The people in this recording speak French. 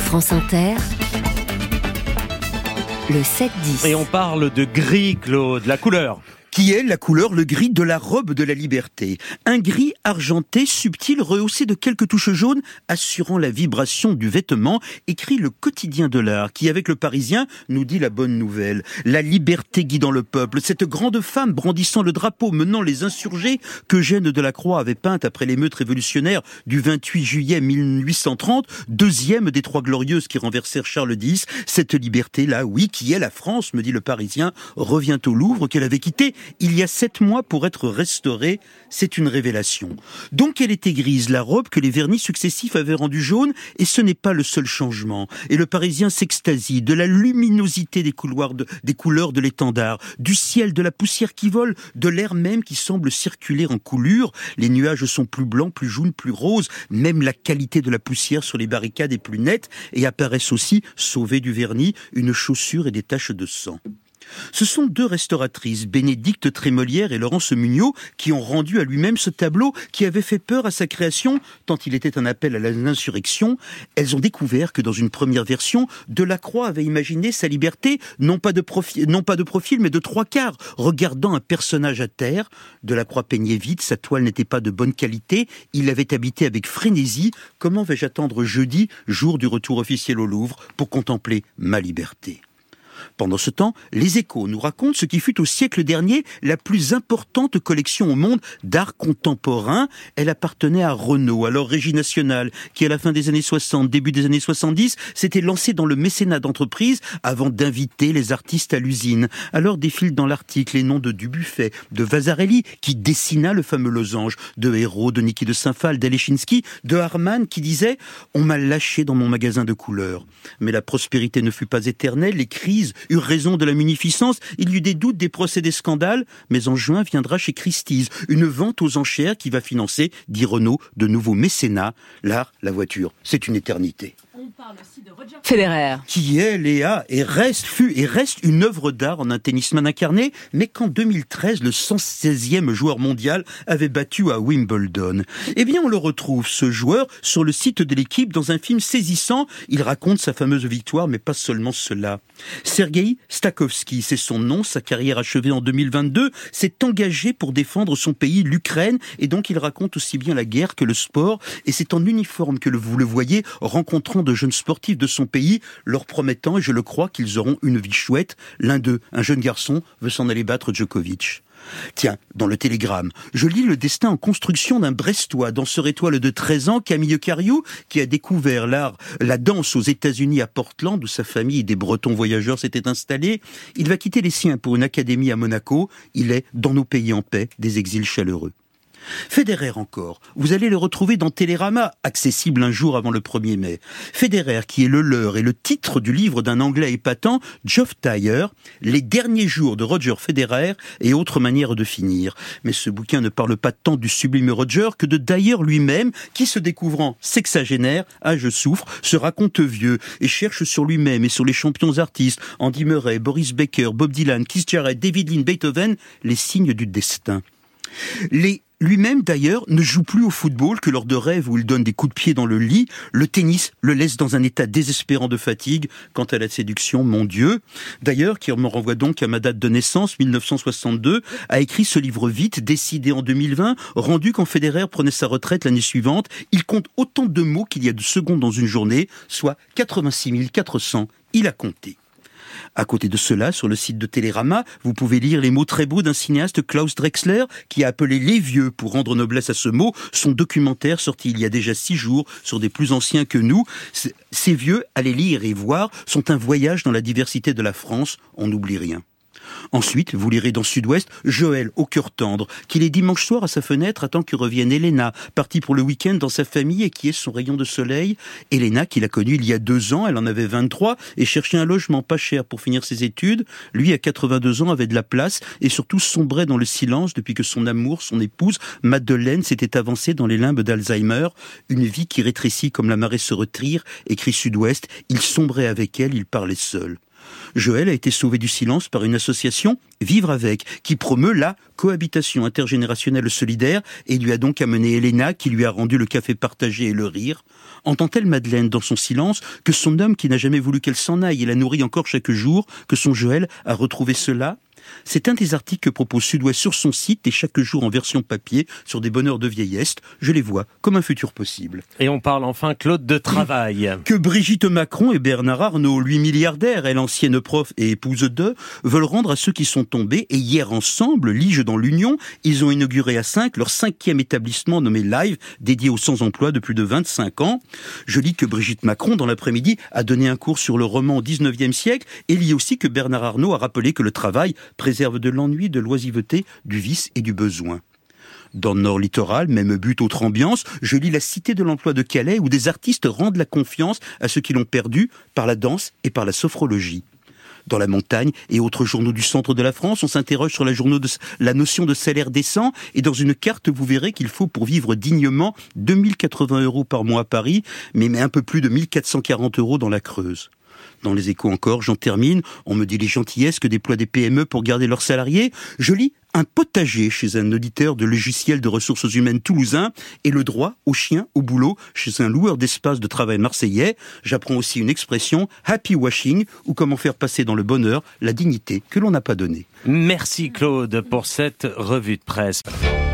France Inter, le 7-10. Et on parle de gris, Claude, la couleur. Qui est la couleur, le gris de la robe de la liberté. Un gris argenté, subtil, rehaussé de quelques touches jaunes, assurant la vibration du vêtement, écrit le quotidien de l'art, qui, avec le Parisien, nous dit la bonne nouvelle. La liberté guidant le peuple, cette grande femme brandissant le drapeau, menant les insurgés, qu'Eugène Delacroix avait peinte après l'émeute révolutionnaire du 28 juillet 1830, deuxième des trois glorieuses qui renversèrent Charles X. Cette liberté-là, oui, qui est la France, me dit le Parisien, revient au Louvre, qu'elle avait quitté il y a 7 mois pour être restaurée. C'est une révélation. Donc elle était grise, la robe que les vernis successifs avaient rendue jaune, et ce n'est pas le seul changement. Et le Parisien s'extasie de la luminosité des couleurs de l'étendard, du ciel, de la poussière qui vole, de l'air même qui semble circuler en coulure. Les nuages sont plus blancs, plus jaunes, plus roses. Même la qualité de la poussière sur les barricades est plus nette, et apparaissent aussi, sauvées du vernis, une chaussure et des taches de sang. Ce sont 2 restauratrices, Bénédicte Trémolière et Laurence Mugnot, qui ont rendu à lui-même ce tableau qui avait fait peur à sa création, tant il était un appel à l'insurrection. Elles ont découvert que dans une première version, Delacroix avait imaginé sa liberté, non pas de profil, mais de 3/4, regardant un personnage à terre. Delacroix peignait vite, sa toile n'était pas de bonne qualité, il l'avait habité avec frénésie. Comment vais-je attendre jeudi, jour du retour officiel au Louvre, pour contempler ma liberté ? Pendant ce temps, les Échos nous racontent ce qui fut au siècle dernier la plus importante collection au monde d'art contemporain. Elle appartenait à Renaud, alors Régie nationale, qui à la fin des années 60, début des années 70, s'était lancé dans le mécénat d'entreprise avant d'inviter les artistes à l'usine. Alors défilent dans l'article les noms de Dubuffet, de Vasarely, qui dessina le fameux losange, de Hérault, de Niki de Saint-Phal, d'Alechinsky, de Harman, qui disait « On m'a lâché dans mon magasin de couleurs ». Mais la prospérité ne fut pas éternelle, les crises eurent raison de la munificence, il y eut des doutes, des procès, des scandales, mais en juin viendra chez Christie's une vente aux enchères qui va financer, dit Renaud, de nouveaux mécénats. L'art, la voiture, c'est une éternité. On parle aussi de Roger Federer. Qui est, Léa, fut et reste une œuvre d'art en un tennisman incarné, mais qu'en 2013, le 116e joueur mondial avait battu à Wimbledon. Eh bien, on le retrouve, ce joueur, sur le site de l'équipe, dans un film saisissant. Il raconte sa fameuse victoire, mais pas seulement cela. Sergueï Stakhovski, c'est son nom, sa carrière achevée en 2022, s'est engagé pour défendre son pays, l'Ukraine, et donc il raconte aussi bien la guerre que le sport, et c'est en uniforme que vous le voyez, rencontrant de jeunes sportifs de son pays, leur promettant, et je le crois, qu'ils auront une vie chouette. L'un d'eux, un jeune garçon, veut s'en aller battre Djokovic. Tiens, dans le Télégramme, je lis le destin en construction d'un Brestois, danseur étoile de 13 ans, Camille Cariou, qui a découvert la danse aux États-Unis à Portland, où sa famille et des Bretons voyageurs s'étaient installés. Il va quitter les siens pour une académie à Monaco. Il est, dans nos pays en paix, des exils chaleureux. Federer encore, vous allez le retrouver dans Télérama, accessible un jour avant le 1er mai. Federer, qui est le leur, et le titre du livre d'un Anglais épatant, Geoff Dyer, Les derniers jours de Roger Federer et autres manières de finir. Mais ce bouquin ne parle pas tant du sublime Roger que de Dyer lui-même, qui, se découvrant sexagénaire, je souffre, se raconte vieux et cherche sur lui-même et sur les champions artistes, Andy Murray, Boris Becker, Bob Dylan, Keith Jarrett, David Lynn, Beethoven, les signes du destin. Lui-même, d'ailleurs, ne joue plus au football que lors de rêves où il donne des coups de pied dans le lit. Le tennis le laisse dans un état désespérant de fatigue. Quant à la séduction, mon Dieu. D'ailleurs, qui me renvoie donc à ma date de naissance, 1962, a écrit ce livre vite, décidé en 2020, rendu quand Federer prenait sa retraite l'année suivante. Il compte autant de mots qu'il y a de secondes dans une journée, soit 86 400. Il a compté. À côté de cela, sur le site de Télérama, vous pouvez lire les mots très beaux d'un cinéaste, Klaus Drexler, qui a appelé Les Vieux pour rendre noblesse à ce mot. Son documentaire, sorti il y a déjà 6 jours, sur des plus anciens que nous. Ces vieux, à les lire et voir, sont un voyage dans la diversité de la France. On n'oublie rien. Ensuite, vous lirez dans Sud-Ouest Joël, au cœur tendre, qui les dimanches soirs à sa fenêtre attend que revienne Elena, partie pour le week-end dans sa famille et qui est son rayon de soleil. Elena, qu'il a connue il y a 2 ans, elle en avait 23, et cherchait un logement pas cher pour finir ses études. Lui, à 82 ans, avait de la place et surtout sombrait dans le silence depuis que son amour, son épouse, Madeleine, s'était avancée dans les limbes d'Alzheimer. Une vie qui rétrécit comme la marée se retire, écrit Sud-Ouest. Il sombrait avec elle, il parlait seul. Joël a été sauvé du silence par une association, Vivre avec, qui promeut la cohabitation intergénérationnelle solidaire et lui a donc amené Elena, qui lui a rendu le café partagé et le rire. Entend-elle Madeleine dans son silence que son homme qui n'a jamais voulu qu'elle s'en aille et la nourrit encore chaque jour, que son Joël a retrouvé cela ? C'est un des articles que propose Sud-Ouest sur son site et chaque jour en version papier sur des bonheurs de vieillesse. Je les vois comme un futur possible. Et on parle enfin, Claude, de travail. Que Brigitte Macron et Bernard Arnault, lui milliardaire, elle ancienne prof et épouse d'eux, veulent rendre à ceux qui sont tombés. Et hier ensemble, lige dans l'Union, ils ont inauguré à 5 leur 5e établissement nommé Live, dédié aux sans-emploi de plus de 25 ans. Je lis que Brigitte Macron, dans l'après-midi, a donné un cours sur le roman au 19e siècle et lit aussi que Bernard Arnault a rappelé que le travail préserve de l'ennui, de l'oisiveté, du vice et du besoin. Dans le Nord littoral, même but, autre ambiance, je lis la Cité de l'emploi de Calais où des artistes rendent la confiance à ceux qui l'ont perdu par la danse et par la sophrologie. Dans la montagne et autres journaux du centre de la France, on s'interroge sur la notion de salaire décent et dans une carte, vous verrez qu'il faut pour vivre dignement 2080 € par mois à Paris, mais un peu plus de 1440 € dans la Creuse. Dans les Échos encore, j'en termine, on me dit les gentillesses que déploient des PME pour garder leurs salariés. Je lis un potager chez un auditeur de logiciels de ressources humaines toulousain et le droit au chien au boulot chez un loueur d'espace de travail marseillais. J'apprends aussi une expression, happy washing, ou comment faire passer dans le bonheur la dignité que l'on n'a pas donnée. Merci Claude pour cette revue de presse.